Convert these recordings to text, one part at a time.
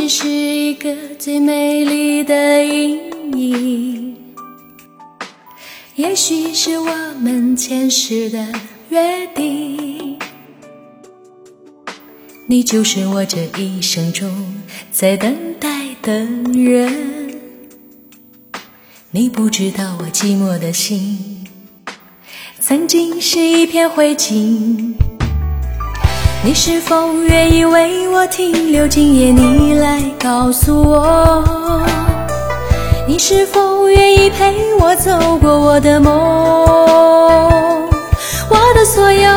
只是一个最美丽的意义，也许是我们前世的约定。你就是我这一生中在等待的人，你不知道我寂寞的心曾经是一片灰烬。你是否愿意为我停留今夜？你来告诉我，你是否愿意陪我走过我的梦，我的所有。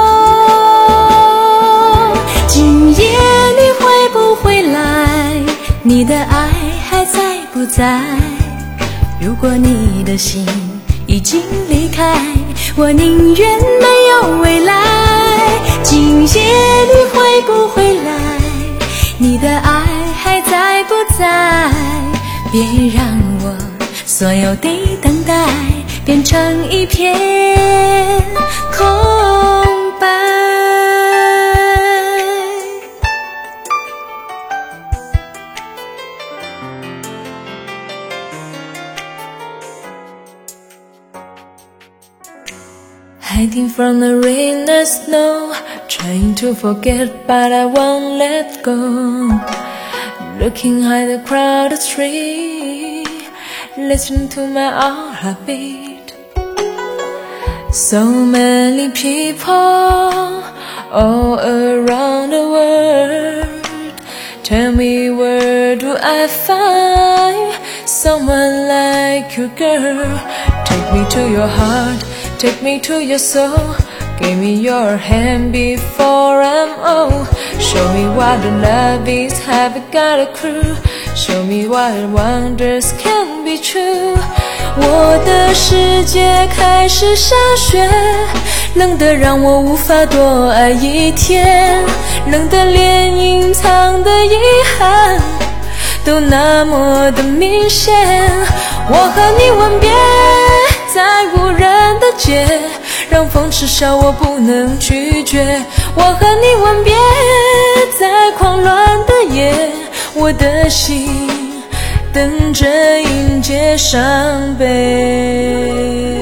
今夜你会不会来？你的爱还在不在？如果你的心已经离开，我宁愿没有未来。今夜你会不会来？你的爱还在不在？别让我所有的等待变成一片空白。Hiding from the rain and snow, trying to forget but I won't let go. Looking at the crowded street, listening to my heartbeat. So many people all around the world. Tell me, where do I find someone like you, girl? Take me to your heart, take me to your soul. Give me your hand before I'm old. Show me what the love is, have you got a clue? Show me what wonders can be true. 我的世界开始下雪，冷得让我无法多爱一天，冷得连隐藏的遗憾都那么的明显。我和你吻别在无人的街，让风痴笑我不能拒绝。我和你吻别在狂乱的夜，我的心等着迎接伤悲。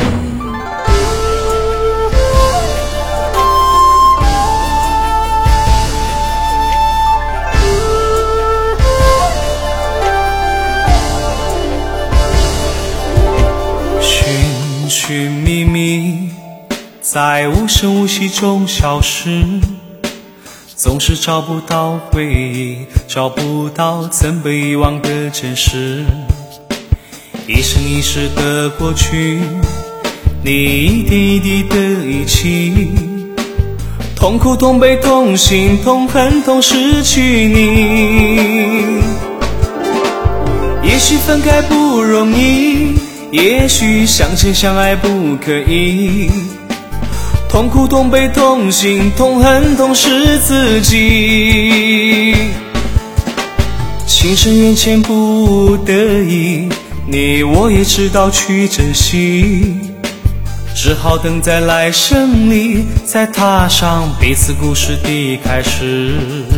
寻寻觅觅，在无声无息中消失，总是找不到回忆，找不到曾被遗忘的真实。一生一世的过去，你一点一滴的遗弃，痛苦痛悲痛心痛恨痛失去你。也许分开不容易，也许相见相爱不可以，痛苦痛悲痛心痛恨痛失自己。情深缘浅不得已，你我也知道去珍惜，只好等在来生里，再踏上彼此故事的开始。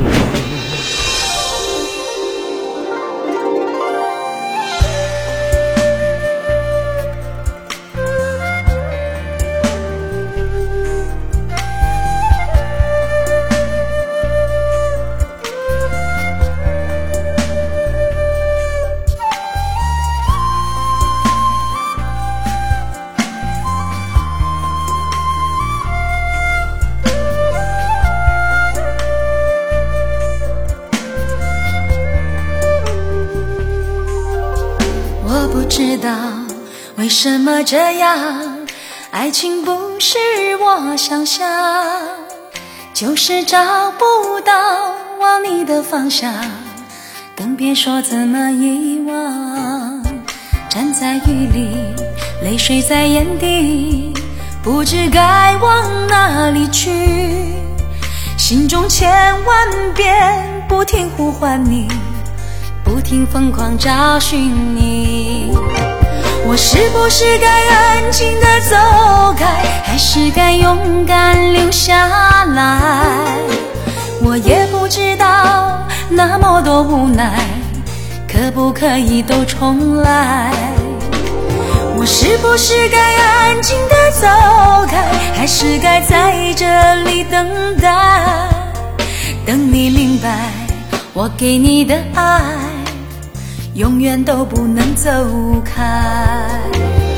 我不知道为什么这样，爱情不是我想象，就是找不到往你的方向，更别说怎么遗忘。站在雨里，泪水在眼底，不知该往哪里去，心中千万遍不停呼唤你，不停疯狂找寻你。我是不是该安静地走开，还是该勇敢留下来？我也不知道那么多无奈，可不可以都重来？我是不是该安静地走开，还是该在这里等待？等你明白，我给你的爱永远都不能走开。